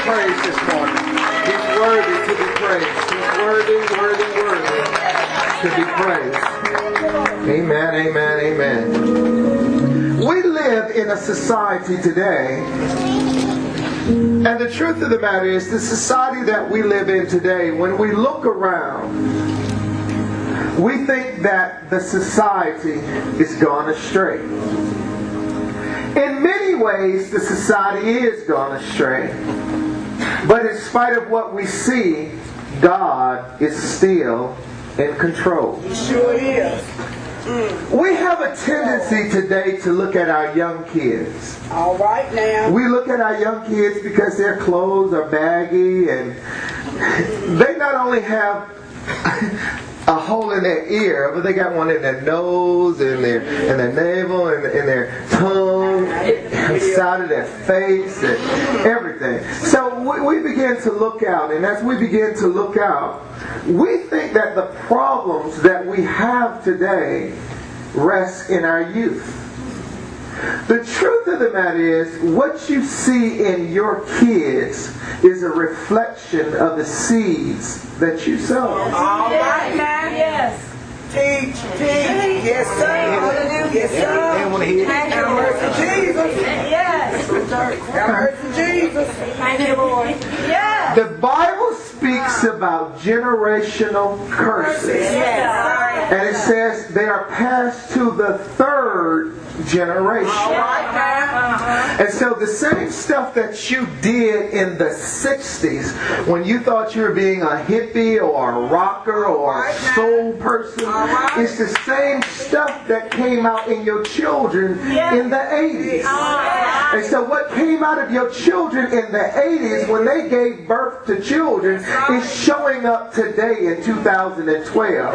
praised this morning. He's worthy to be praised. He's worthy to be praised. Amen, amen, amen. We live in a society today, and the truth of the matter is, the society that we live in today, when we look around, we think that the society is gone astray. In many ways, the society is gone astray. But in spite of what we see, God is still in control. He sure is. We have a tendency today to look at our young kids. All right now. We look at our young kids because their clothes are baggy, and they not only have a hole in their ear, but they got one in their nose, and their navel, and their tongue, and the side of their face, and everything. So we begin to look out, and as we begin to look out, we think that the problems that we have today rest in our youth. The truth of the matter is, what you see in your kids is a reflection of the seeds that you sow. All right now. Yes. Teach. Yes, sir. Yes, sir. They want to hear it. Have mercy, Jesus. Yes. Have mercy, Jesus. Thank you, Lord. Yes. The Bible speaks about generational curses. Yes. And it says they are passed to the third generation. All right now. And so the same stuff that you did in the 60s when you thought you were being a hippie or a rocker or a soul person, it's the same stuff that came out in your children in the 80s. And so what came out of your children in the 80s when they gave birth to children is showing up today in 2012, in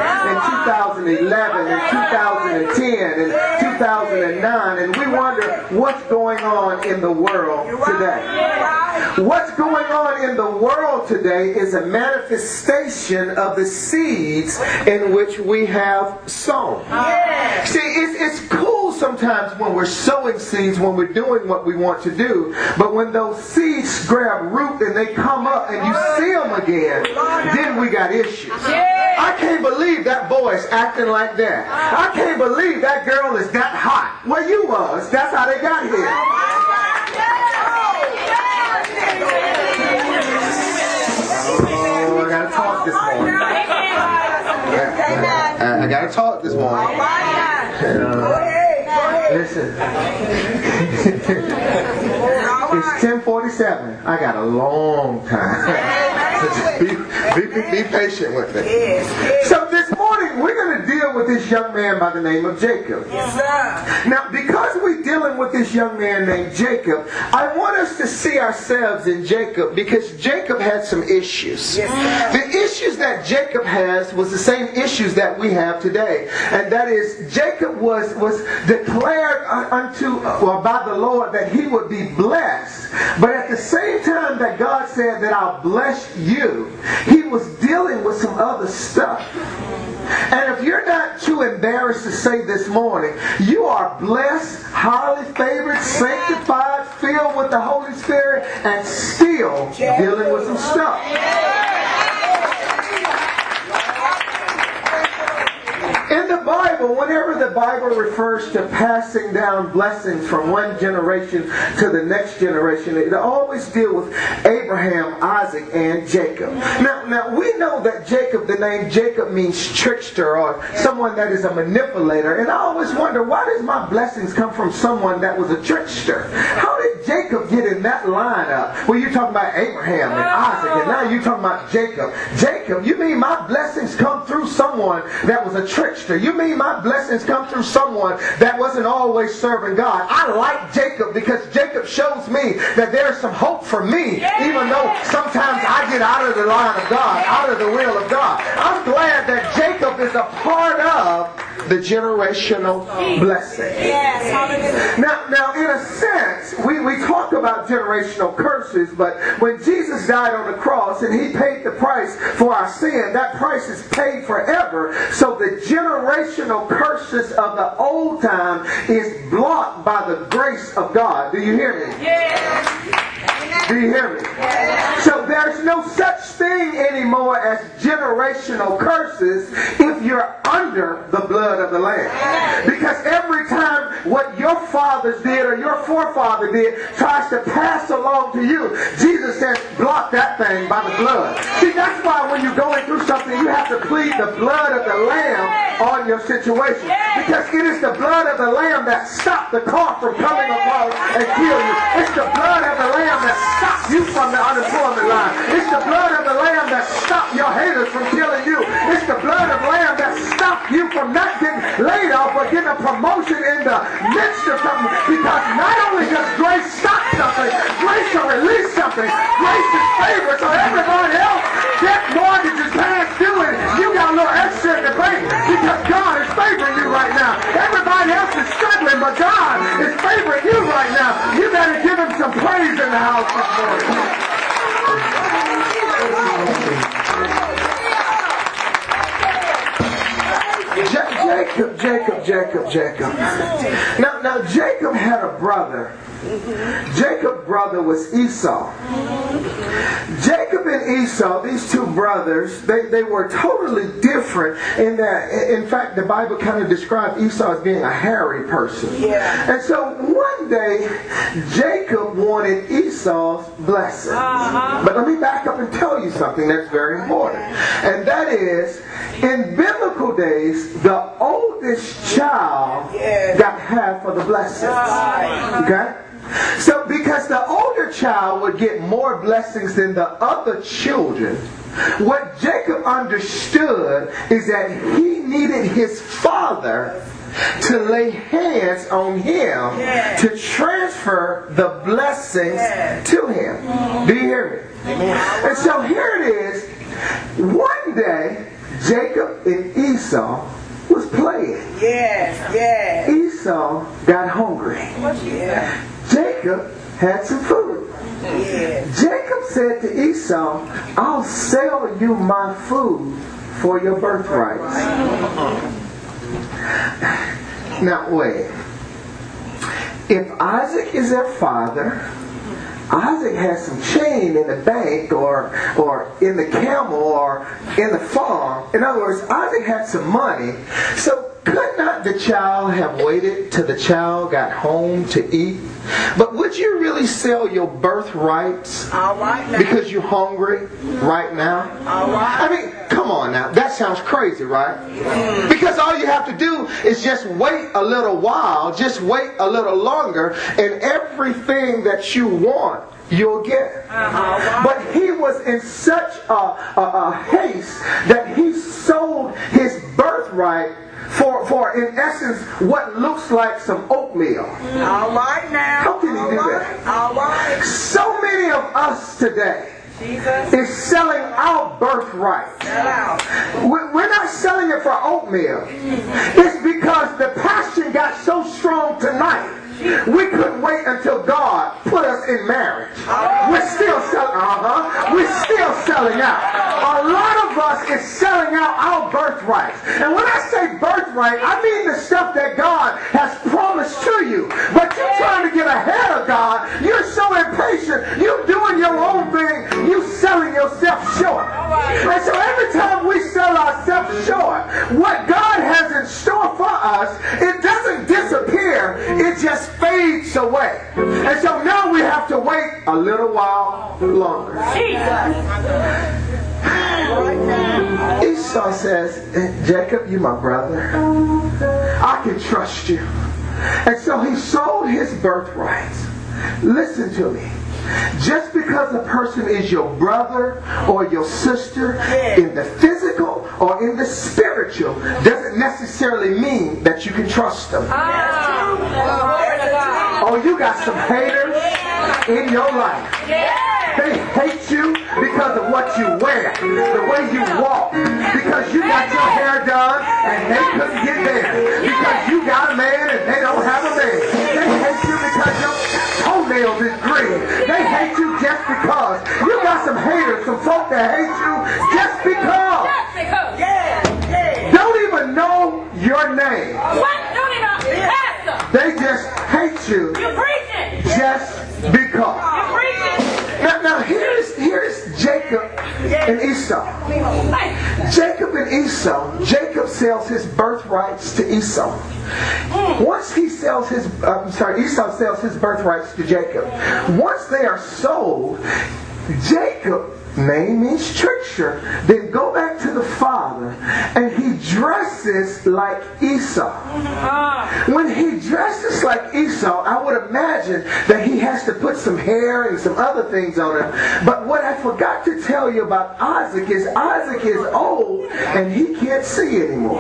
2011, in 2010, in 2009, and we wonder what's going on in the world today. What's going on in the world today is a manifestation of the seeds in which we have sown. See, it's cool sometimes when we're sowing seeds, when we're doing what we want to do, but when those seeds grab root and they come up and you see them again, then we got issues. I can't believe that boy's acting like that. I can't believe that girl is that hot. Well, you was. That's how they got here. Oh, I gotta talk this morning. I gotta talk this morning. Listen. It's 10:47. I got a long time. So just be patient with me. So this morning we're going to deal with this young man by the name of Jacob. Now, because we're dealing with this young man named Jacob, I want us to see ourselves in Jacob, because Jacob had some issues. The issues that Jacob has was the same issues that we have today. And that is, Jacob was declared by the Lord that he would be blessed. But at the same time that God said that I'll bless you, he was dealing with some other stuff. And if you're not too embarrassed to say this morning, you are blessed, highly favored, sanctified, filled with the Holy Spirit, and still dealing with some stuff. In the Bible, whenever the Bible refers to passing down blessings from one generation to the next generation, it always deals with Abraham, Isaac, and Jacob. Now we know that Jacob, the name Jacob means trickster, or someone that is a manipulator. And I always wonder, why does my blessings come from someone that was a trickster? How did Jacob get in that lineup? Well, you're talking about Abraham and Isaac, and now you're talking about Jacob. Jacob, you mean my blessings come through someone that was a trickster? You mean my blessings come through someone that wasn't always serving God? I like Jacob because Jacob shows me that there's some hope for me, even though sometimes I get out of the line of God, out of the will of God. I'm glad that Jacob is a part of the generational blessing. Now, in a sense, we talk about generational curses, but when Jesus died on the cross and he paid the price for our sin, that price is paid forever. So the generational curses of the old time is blocked by the grace of God. Do you hear me? Do you hear me? there's no such thing anymore as generational curses if you're under the blood of the Lamb. Because every time what your fathers did or your forefather did tries to pass along to you, Jesus says, block that thing by the blood. See, that's why when you're going through something, you have to plead the blood of the Lamb on your situation. Because it is the blood of the Lamb that stopped the car from coming along and kill you. It's the blood of the Lamb that stopped you from the unemployment line. It's the blood of the Lamb that stopped your haters from killing you. It's the blood of the Lamb that stopped you from not getting laid off or getting a promotion in the midst of something. Because not only does grace stop something, grace will release something. Grace is favor, so everybody else, that mortgage is past due and you got a little extra in the bank because God is favoring you right now. Everybody else is struggling, but God is favoring you right now. You better give him some praise in the house this morning. Jacob. Now Jacob had a brother. Jacob's brother was Esau. Jacob and Esau, these two brothers, they were totally different in that, in fact, the Bible kind of described Esau as being a hairy person. Yeah. And so one day, Jacob wanted Esau's blessing. But let me back up and tell you something that's very important. And that is, in biblical days, the oldest child got half of the blessings. Okay? So because the older child would get more blessings than the other children, what Jacob understood is that he needed his father to lay hands on him to transfer the blessings to him. Do you hear me? And so here it is. One day, Jacob and Esau was playing. Esau got hungry. Jacob had some food. Jacob said to Esau, I'll sell you my food for your birthrights. Now wait. If Isaac is their father, Isaac has some change in the bank or in the camel or in the farm. In other words, Isaac had some money. So could not the child have waited till the child got home to eat? But would you really sell your birthrights because you're hungry right now? I mean, come on now. That sounds crazy, right? Because all you have to do is just wait a little while, just wait a little longer, and everything that you want, you'll get. But he was in such a haste that he sold his birthright for in essence what looks like some oatmeal. All right now. How can he do that? All right. So many of us today is selling our birthright. We're not selling it for oatmeal. It's because the passion got so strong tonight. We couldn't wait until God put us in marriage. We're still selling. We're still selling out. A lot of us is selling out our birthright. And when I say birthright, I mean the stuff that God has promised to you. But you're trying to get ahead of God. You're so impatient. You're doing your own thing. You're selling yourself short. And so every time we sell ourselves short, what God has in store for us, it doesn't disappear. It just fades away. And so now we have to wait a little while longer. Esau says, Jacob, you my brother. I can trust you. And so he sold his birthright. Listen to me. Just because a person is your brother or your sister in the physical or in the spiritual doesn't necessarily mean that you can trust them. Oh, you got some haters in your life. They hate you because of what you wear, the way you walk, because you got your hair done and they couldn't get there, because you got a man and they don't have a man. They hate you because your toenails is green. They hate you just because. You got some haters, some folk that hate you just because. Don't even know your name. They just hate you just because. Now here's and Esau. Jacob and Esau. Jacob sells his birthrights to Esau. Once he sells his, Esau sells his birthrights to Jacob. Once they are sold, Jacob, name means trickster, then go back to the father and he dresses like Esau. When he dresses like Esau, I would imagine that he has to put some hair and some other things on him. But what I forgot to tell you about Isaac is old and he can't see anymore.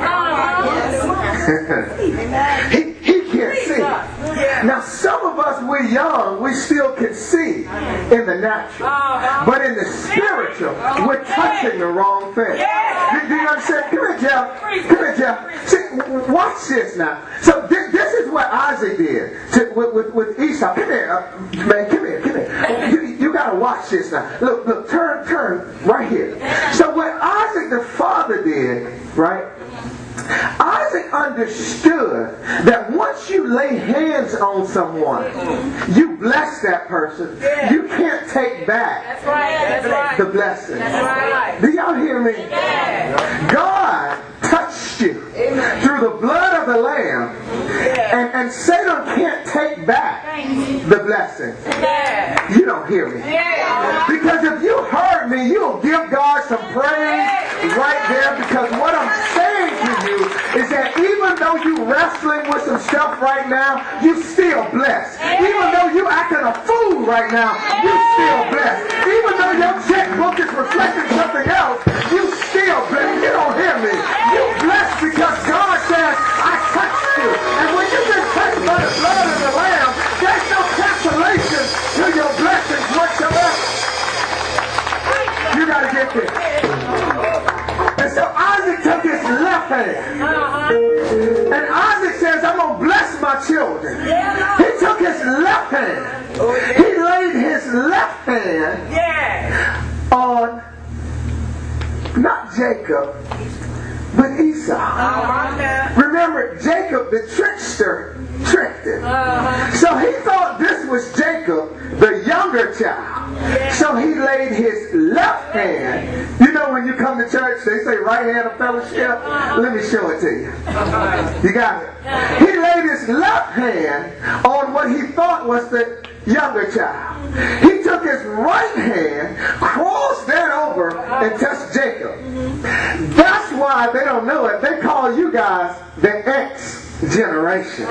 He can't see. Now some of us, we're young, we still can see in the natural. But in the spiritual, we're touching the wrong thing. Do you understand? Come here, Jeff. Come here, Jeff. See, watch this now. So this is what Isaac did with Esau. Come here, man. Come here. You got to watch this now. Look. Turn right here. So what Isaac the father did, right? Isaac understood that once you lay hands on someone, you bless that person. You can't take back the blessing. Do y'all hear me? God touched you through the blood of the Lamb, and Satan can't take back the blessing. You don't hear me. Because if you heard me, you'll give God some praise right there, because what I'm saying to you is that even though you're wrestling with some stuff right now, you still blessed. Even though you acting a fool right now, you still blessed. Even though your checkbook is reflecting something else, you still blessed. You don't hear me. You blessed because God says, I touched you. And when you've been touched by the blood of the Lamb, there's no cancellation to your blessings whatsoever. You got to get this. And so Isaac took his left hand. And Isaac says, I'm going to bless my children. He took his left hand. He laid his left hand on not Jacob, but Esau. Remember, Jacob, the trickster, tricked him. So he thought this was Jacob, the younger child. So he laid his left hand. You know when you come to church, they say right hand of fellowship? Let me show it to you. You got it? He laid his left hand on what he thought was the younger child. He took his right hand, crossed that over, and touched Jacob. That's why they don't know it. They call you guys the X generation.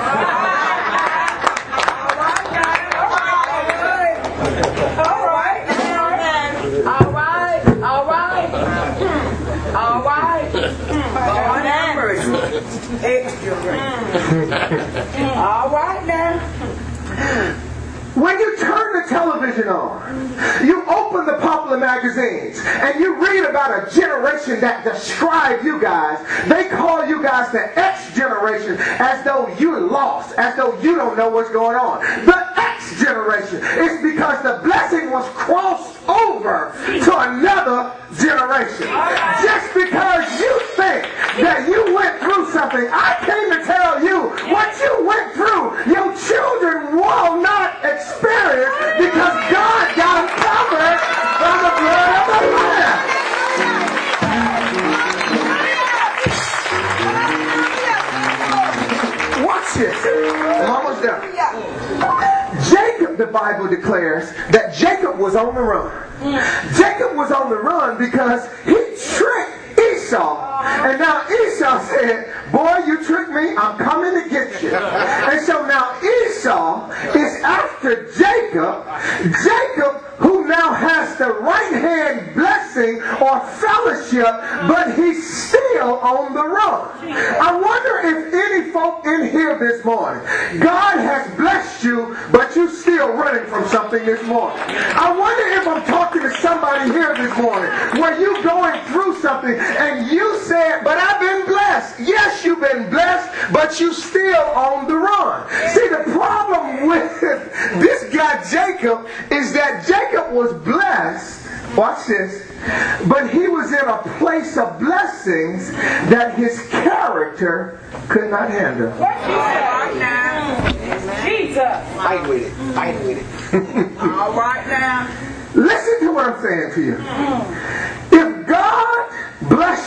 All right now. When you turn the television on, you open the popular magazines, and you read about a generation that describe you guys. They call you guys the X generation, as though you're lost, as though you don't know what's going on. The X generation is because the blessing was crossed over to another generation. Just because you think that you went through something, I came to tell you what you went through, your children will not experience, because God got them covered by the blood of the Lamb. Watch this. I'm almost done. Jacob, the Bible declares that Jacob was on the run. Jacob was on the run because he tricked Esau. And now Esau said, boy, you tricked me, I'm coming to get you. And so now Esau is after Jacob. Jacob, who now has the right hand blessing or fellowship, but he's still on the run. I wonder if any folk in here this morning, God has blessed you, but you still running from something this morning. I wonder if I'm talking to somebody here this morning where you going through something and you said, but I've been blessed. Yes, you've been blessed, but you still on the run. See, the problem with this guy Jacob is that Jacob was blessed. Watch this. But he was in a place of blessings that his character could not handle. Jesus. Fight with it. All right now. Listen to what I'm saying to you. If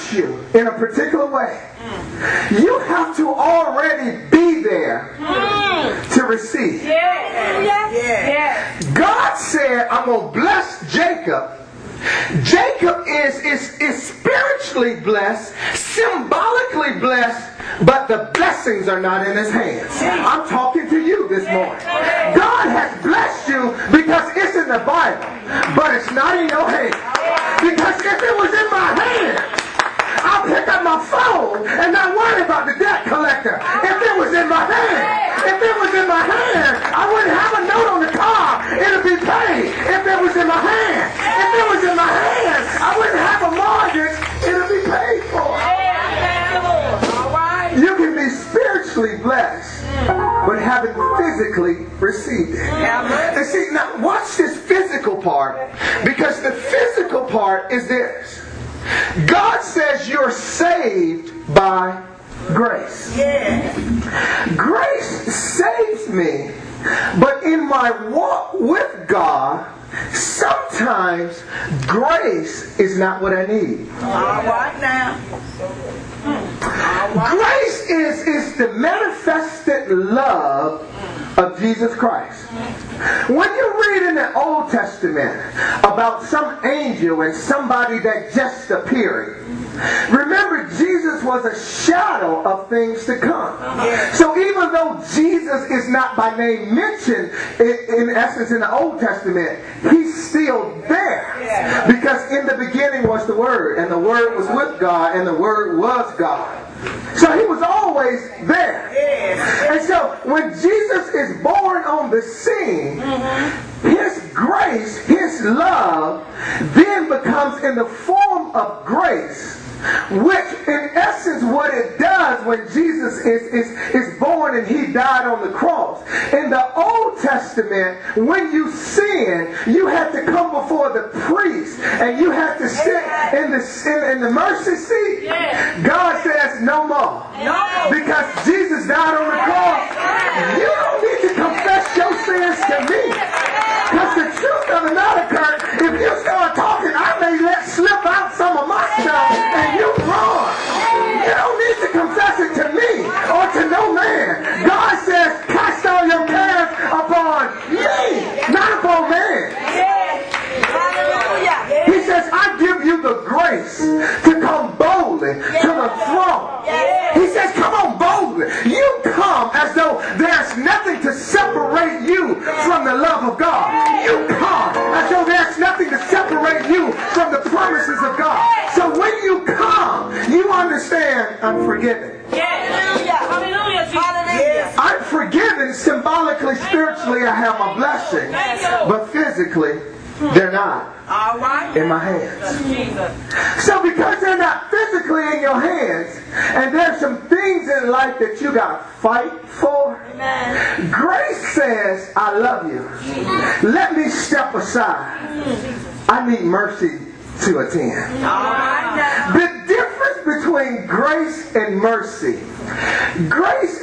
bless you in a particular way, you have to already be there to receive. God said, I'm going to bless Jacob. Jacob is spiritually blessed, symbolically blessed, but the blessings are not in his hands. I'm talking to you this morning. God has blessed you because it's in the Bible, but it's not in your hands. Because if it was in my hands, I'll pick up my phone and not worry about the debt collector. If it was in my hand, I wouldn't have a note on the car. It'll be paid. If it was in my hand, I wouldn't have a mortgage. It'll be paid for. You can be spiritually blessed, but haven't physically received it. And see, now watch this physical part, because the physical part is this. God says you're saved by grace. Grace saves me, but in my walk with God, sometimes grace is not what I need. All right now. Grace is the manifested love of Jesus Christ. When you read in the Old Testament about some angel and somebody that just appeared, remember Jesus was a shadow of things to come. So even though Jesus is not by name mentioned in essence in the Old Testament, he's still there. Because in the beginning was the Word, and the Word was with God, and the Word was God. So he was always there. And so when Jesus is born on the scene, his grace, his love, then becomes in the form of grace, which in essence what it does when Jesus is born and he died on the cross. In the Old Testament, when you sin, you had to come before the priest and you had to sit in the mercy seat. God says no more. Because Jesus died on the cross. You don't need to confess your sins to me. Because the truth of the matter, Kurt, if you start talking, I may let slip out some of my stuff and you run. You don't need to confess it to me or to no man. God says, cast all your cares upon me, not upon man. He says, I give you the grace to come boldly to the throne. He says, come on boldly. You come as though there's nothing to separate you from the love of God. You come as though there's nothing to separate you from the promises of God. So when you come, you understand, I'm forgiven. I'm forgiven symbolically, spiritually, I have my blessing. But physically, they're not in my hands. So because they're not physically in your hands, and there's some things in life that you got to fight for, grace says, I love you. Let me step aside. I need mercy to attend. The difference between grace and mercy, grace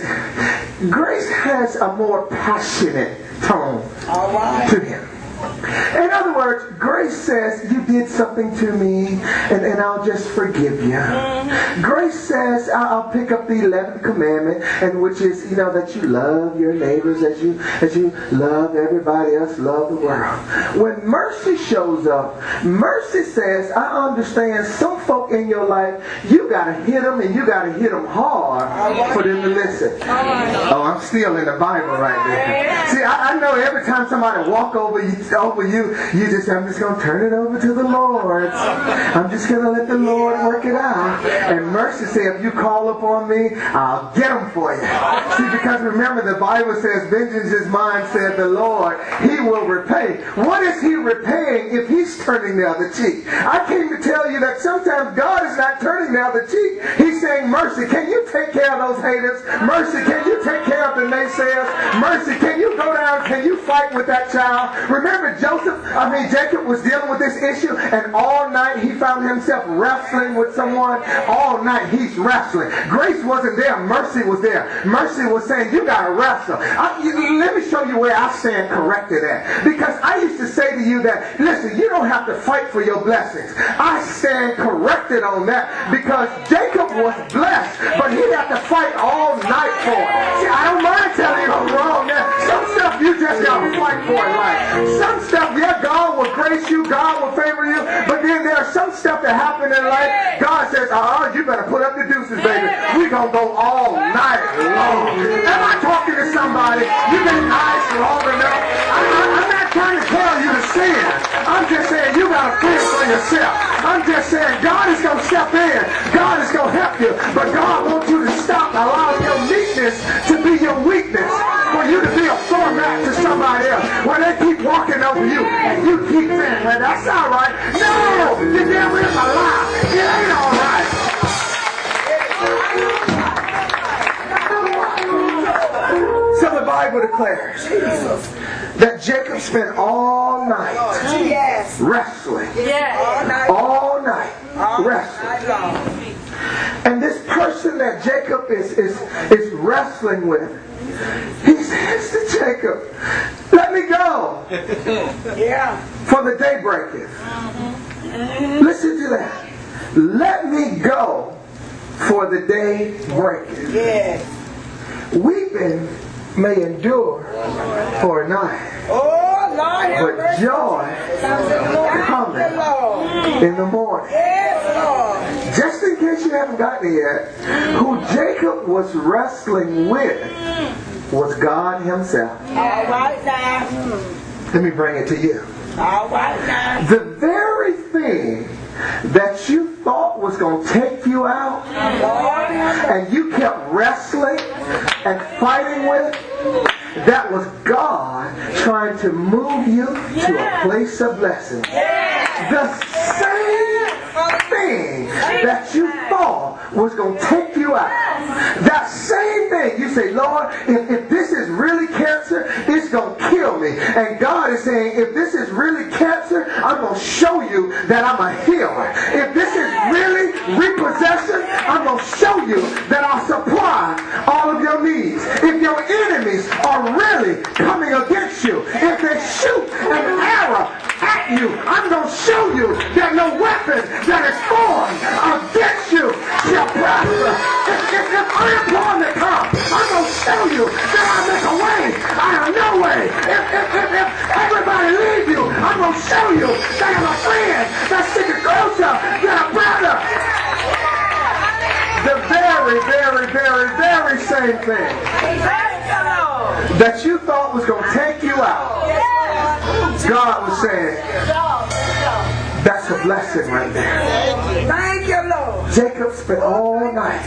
has a more passionate tone to him. In other words, grace says, you did something to me and I'll just forgive you. Grace says, I'll pick up the 11th commandment, and which is, that you love your neighbors as you love everybody else, love the world. When mercy shows up, mercy says, I understand some folk in your life, you got to hit them, and you got to hit them hard for them to listen. Oh, I'm still in the Bible right there. See, I know every time somebody walk over you, you just say, I'm just going to turn it over to the Lord. I'm just going to let the Lord work it out. And mercy says, if you call upon me, I'll get them for you. See, because remember, the Bible says, vengeance is mine, said the Lord. He will repay. What is he repaying if he's turning the other cheek? I came to tell you that sometimes God is not turning the other cheek. He's saying, mercy, can you take care of those haters? Mercy, can you take care of the naysayers? Mercy, can you go down, can you fight with that child? Remember, Remember Jacob was dealing with this issue, and all night he found himself wrestling with someone. All night he's wrestling. Grace wasn't there. Mercy was there. Mercy was saying, you got to wrestle. Let me show you where I stand corrected at. Because I used to say to you that, listen, you don't have to fight for your blessings. I stand corrected on that because Jacob was blessed, but he had to fight all night for it. See, I don't mind telling you I'm wrong now. Some stuff you just got to fight for in life. Some stuff, yeah, God will grace you, God will favor you, but then there's some stuff that happen in life. God says, you better put up the deuces, baby. We're going to go all night long. Am I talking to somebody? You've been nice long enough. I'm not trying to tell you to sin. I'm just saying you got to feel for yourself. I'm just saying God is going to step in. God is going to help you. But God wants you to stop allowing your meekness to be your weakness. For you to be a format to somebody else. When they keep walking over you and you keep saying, well, that's all right. No! The devil is a lie. It ain't all right. So the Bible declares that Jacob spent all night wrestling. All night wrestling. And this person that Jacob is wrestling with, he says to Jacob, let me go. For the day breaketh. Listen to that. Let me go, for the day breaketh. Weeping may endure for a night, but joy cometh in the morning. Just in case you haven't gotten it yet, who Jacob was wrestling with was God himself. All right now. Let me bring it to you. All right now. The very thing that you thought was going to take you out and you kept wrestling and fighting with, that was God trying to move you to a place of blessing. The same thing that you thought was going to take you out, that same thing, you say, Lord, if this is really cancer, it's going to kill me. And God is saying, if this is really cancer, I'm going to show you that I'm a healer. If this is really repossession, I'm going to show you that I'll supply all of your needs. If your enemies are really coming against you, if they shoot an arrow at you, I'm going to show you that no weapon that is formed against you shall prosper. If unemployment comes, I'm going to show you that I make a way out of no way. If everybody leaves you, I'm going to show you that I'm a friend that's sticking closer than a brother. The very, very, very, very same thing that you thought was going to take you out, God was saying, that's a blessing right there. Thank you, Lord. Jacob spent all night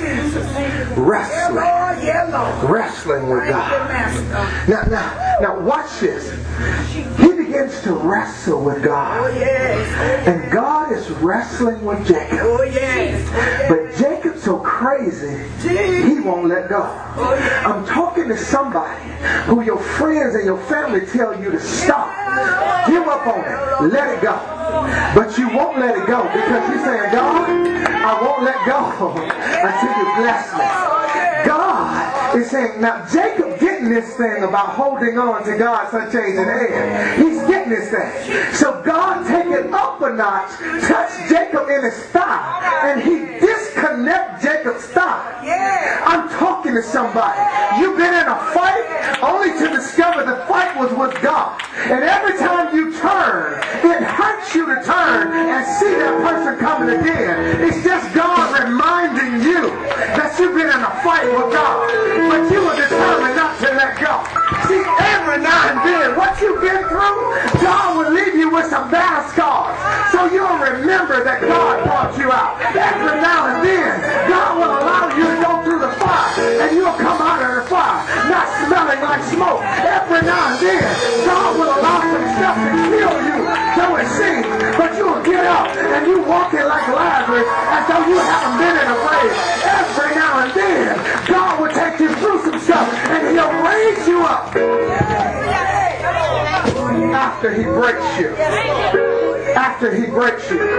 wrestling with God. Now watch this. He begins to wrestle with God. And God is wrestling with Jacob. But Jacob's so crazy, he won't let go. I'm talking to somebody who your friends and your family tell you to stop. Give up on it. Let it go. But you won't let it go because you're saying, God, I won't let go until you bless me. God is saying, now Jacob getting this thing about holding on to God's unchanging hand. He's getting this thing. So God take it up a notch, touch Jacob in his thigh, and he disconnect Jacob's thigh. I'm talking to somebody. You've been in a fight only to discover the fight was with God. And every time you turn, it hurts you to turn and see that person coming again. It's just God reminding you that you've been in a fight with God, but you were determined not to let go. See, every now and then, what you've been through, God will leave you with some battle scars, so you'll remember that God brought you out. Every now and then, God will allow you to go through the fire, and you'll come out of the fire not smelling like smoke. Every now and then, God will allow some stuff to kill you, so it seems, but you'll get up and you walking like Lazarus as though you haven't been in a grave. Every now and then, God will take you through some stuff and he'll raise you up. I after He breaks you. After He breaks you.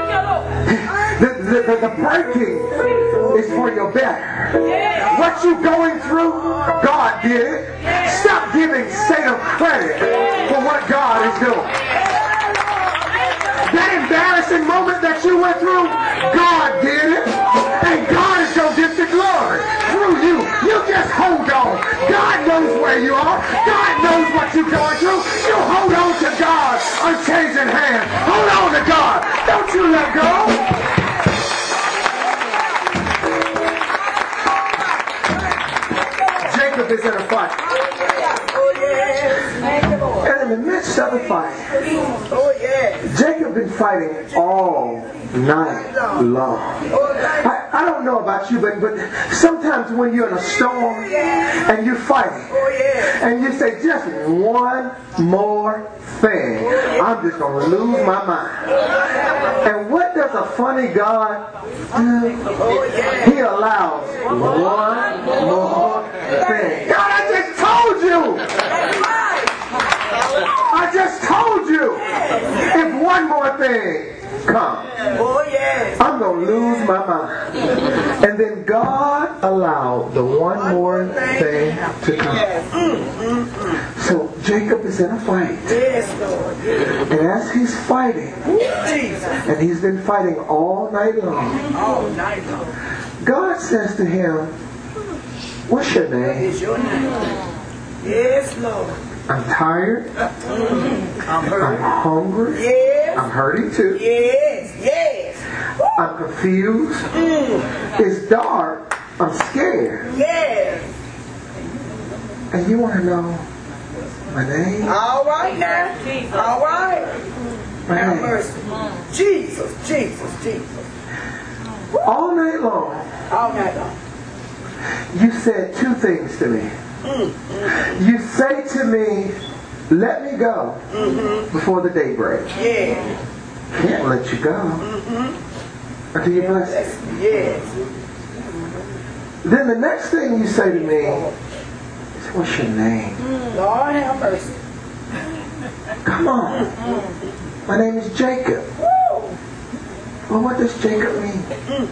The breaking is for your better. What you're going through, God did it. Stop giving Satan credit for what God is doing. That embarrassing moment that you went through, God did it. And God is going to get the glory through you. You just hold on. God knows where you are. God knows what you're going through. You hold on to God's unchanging hand. Hold on to God. Don't you let go. Jacob is in a fight. And in the midst of the fight, Jacob been fighting all night long. I don't know about you, but sometimes when you're in a storm and you're fighting, and you say just one more thing, I'm just going to lose my mind. And what does a funny God do? He allows one more thing. God, I just told you! I just told you! If one more thing comes, I'm going to lose my mind. And then God allowed the one more thing to come. So Jacob is in a fight. And as he's fighting, and he's been fighting all night long, God says to him, what's your name? Yes, Lord. I'm tired. I'm hungry. Yes. I'm hurting too. Yes. I'm confused. It's dark. I'm scared. Yes. And you want to know my name? All right now. All right. My Have name. mercy. Jesus. All night long, All night long. you said two things to me. You say to me, let me go before the day breaks. Yeah. Can't let you go until you bless me. Yes. Then the next thing you say to me is, what's your name? Lord have mercy. Come on. My name is Jacob. Well, what does Jacob mean?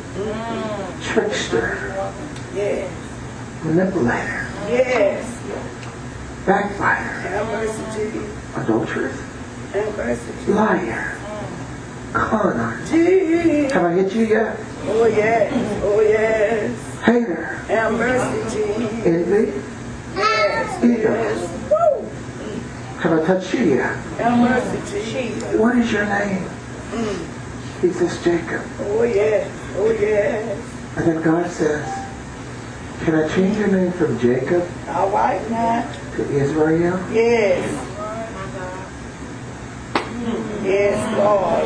Trickster. Yes. Manipulator. Yes. Backbiter. Have mercy, Jesus. Adulteress. Have mercy, Jesus. Liar. Con artist. Jesus. Have I hit you yet? Oh yes. Hater. Have mercy, Jesus. Envy. Yes. Ego. Woo. Have I touched you yet? Have mercy, Jesus. What is your name? He says, Jacob. Oh yes. And then God says, can I change your name from Jacob All right now. to Israel? Yes. Yes, Lord.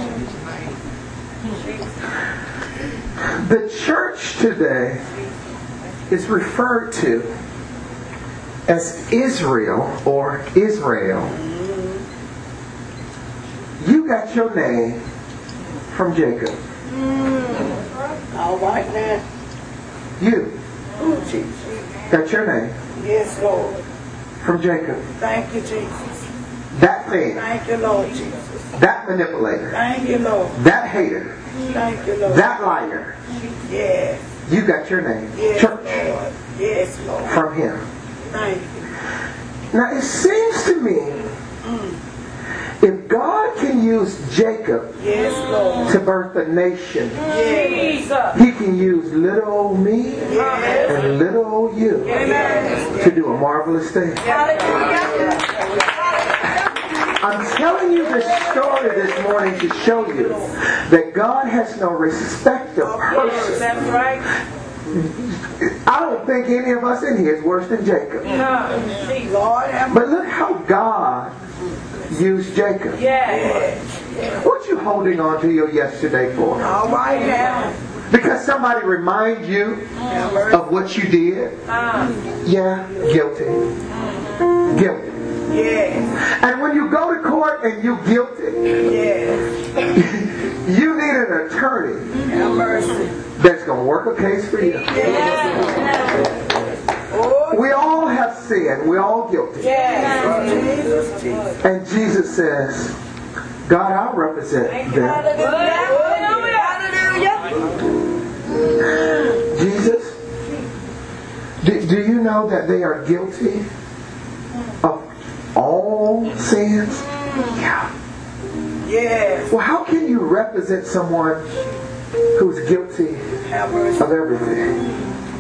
The church today is referred to as Israel or Israel. You got your name from Jacob. All right now. You Oh, Jesus. got your name Yes, Lord. from Jacob. Thank you, Jesus. That thing, Thank you, Lord Jesus. that manipulator, Thank you, Lord. that hater, Thank you, Lord. that liar, Yes. you got your name, Yes, church, Lord. Yes, Lord. from him. Thank you. Now it seems to me, if God can use Jacob Yes, Lord. to birth a nation, Yes. He can use little old me Yes. and little old you Amen. to do a marvelous thing. I'm telling you this story this morning to show you that God has no respect of Yes, person. that's right. I don't think any of us in here is worse than Jacob. No. Lord have But look how God used Jacob. Yes. What you holding on to your yesterday for? All right now. Because somebody reminds you Have mercy. of what you did? Yeah, guilty. Guilty. Yes. And when you go to court and you're guilty, Yes. you need an attorney Have mercy. that's going to work a case for you. Yes. We all have sinned. We're all guilty. Yes. Jesus. And Jesus says, God, I'll represent them. Jesus, do you know that they are guilty of all sins? Yeah. Yes. Well, how can you represent someone who's guilty of everything?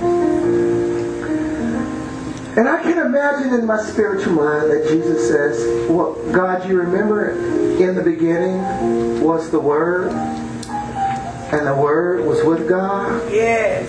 And I can imagine in my spiritual mind that Jesus says, well, God, you remember in the beginning was the Word, and the Word was with God? Yes.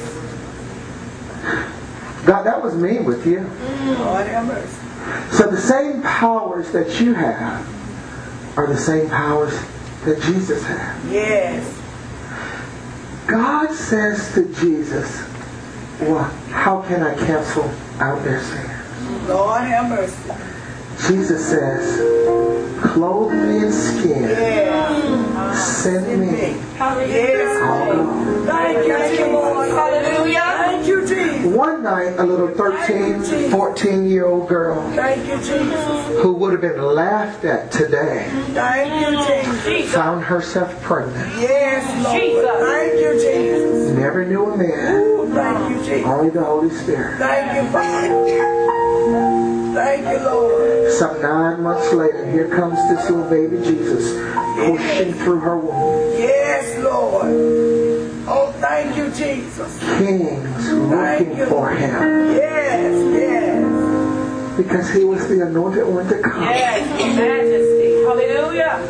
God, that was me with you. Lord have mercy. So the same powers that you have are the same powers that Jesus had. Yes. God says to Jesus, well, how can I cancel out their sins? Lord have mercy. Jesus says, clothe me in skin. Yes. Send me. Yes. I'll go. Thank you, Lord. Hallelujah. Thank you, Jesus. One night, a little 13, 14-year-old girl Thank you, Jesus. who would have been laughed at today Thank you, Jesus. found herself pregnant. Yes, Lord. Thank you, Jesus. Never knew a man, Ooh, thank you, Jesus. only the Holy Spirit. Thank you, Father. Thank you, Lord. Some 9 months later, here comes this little baby Jesus pushing through her womb. Yes, Lord. Oh, thank you, Jesus. Kings looking for him Yes, yes. because he was the anointed one to come. Yes, majesty. Hallelujah.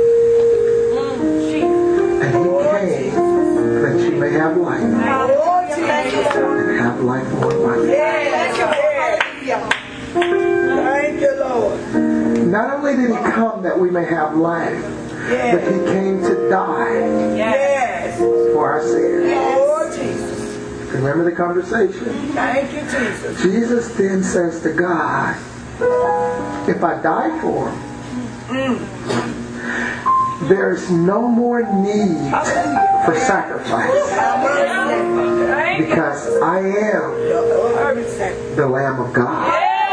Jesus. And he came that you may have life Oh, Jesus. and have life more abundantly. Yes, yes. Thank you, Lord. Not only did he come that we may have life, but Yes. he came to die Yes. for our sins. Oh, Jesus. Remember the conversation? Thank you, Jesus. Jesus then says to God, if I die for him, there's no more need for sacrifice because I am the Lamb of God.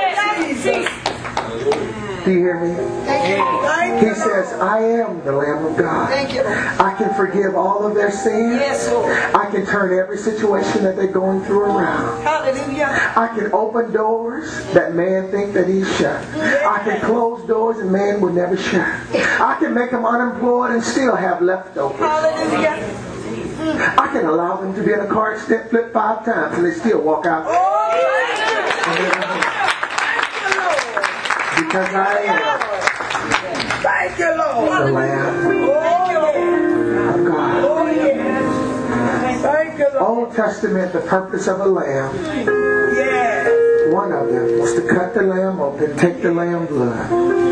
Do you hear me? He says, I am the Lamb of God. I can forgive all of their sins. I can turn every situation that they're going through around. Hallelujah. I can open doors that man think that he's shut. I can close doors and man would never shut. I can make them unemployed and still have leftovers. Hallelujah. I can allow them to be in a car accident, flip 5 times, and they still walk out. Because I am Thank you, Lord. the Lamb Oh, of God. oh, yes. Thank you, Lord. Old Testament, the purpose of a lamb, Yes. one of them was to cut the lamb open, take the lamb blood,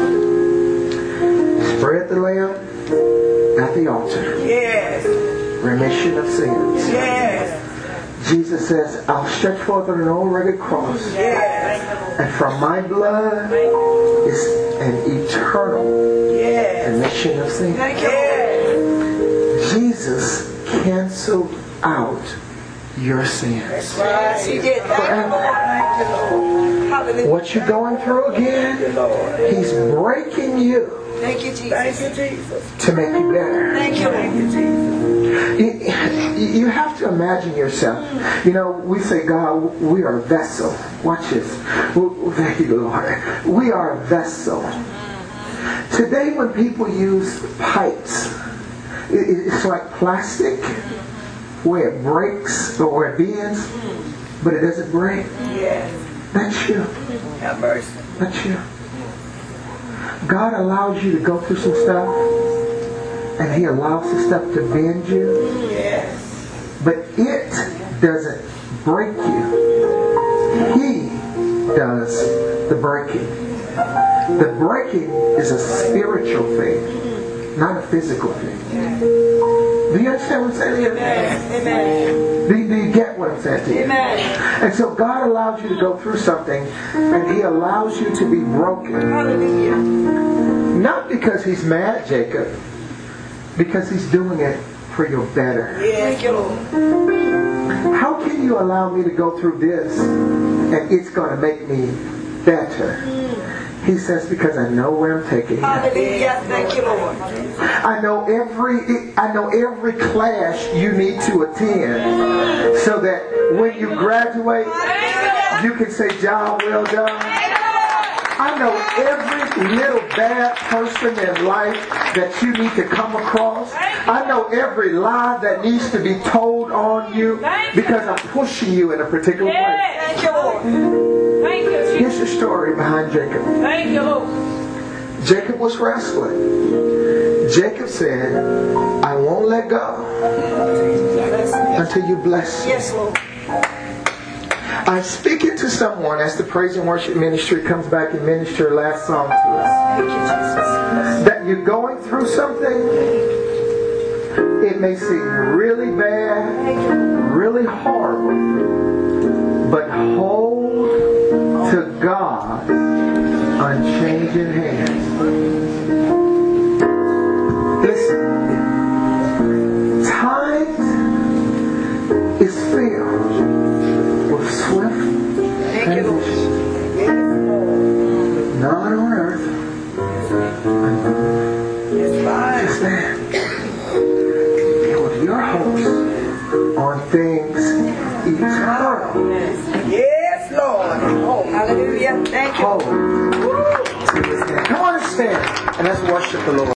spread the lamb at the altar, Yes. remission of sins. Yes. Jesus says, I'll stretch forth on an old rugged cross, Yes. and from my blood is an eternal Yes. remission of sins. Yes. Jesus canceled out your sins. Yes, he did. Thank you, Lord. Thank you, Lord. Hallelujah. What you're going through again, Lord. he's breaking you Thank you, Jesus. Thank you, Jesus. to make you better. Thank you, Jesus. You have to imagine yourself. You know, we say, God, we are a vessel. Watch this. Thank you, Lord. We are a vessel. Today when people use pipes, it's like plastic where it breaks or where it bends, but it doesn't break. Yes. That's you. Have mercy. That's you. God allows you to go through some stuff, and he allows the stuff to bend you, Yes. but it doesn't break you. He does the breaking. The breaking is a spiritual thing, not a physical thing. Do you understand what I'm saying? Amen. Do you get what I'm saying to you? Amen. And so God allows you to go through something, and he allows you to be broken. Hallelujah. Not because he's mad, Jacob, because he's doing it for your better. Yes, you Lord. how can you allow me to go through this and it's going to make me better? He says, because I know where I'm taking you. Hallelujah. Thank you, Lord. I know every class you need to attend so that when you graduate, you can say, job well done. I know every little bad person in life that you need to come across. I know every lie that needs to be told on you because I'm pushing you in a particular way. Thank you, Lord. Thank you, Jesus. Here's the story behind Jacob. Thank you, Lord. Jacob was wrestling. Jacob said, I won't let go until you bless me. Yes, Lord. I'm speaking to someone as the praise and worship ministry comes back and minister last song to us. Thank you, Jesus. That you're going through something. It may seem really bad, really horrible, but hold to God's unchanging hand. Listen, time is filled with swift transition. None on earth. Just that. Build your hopes on things eternal. Yes, Lord. Oh, hallelujah. Thank you. Hold to His hand. Come on and stand and let's worship the Lord.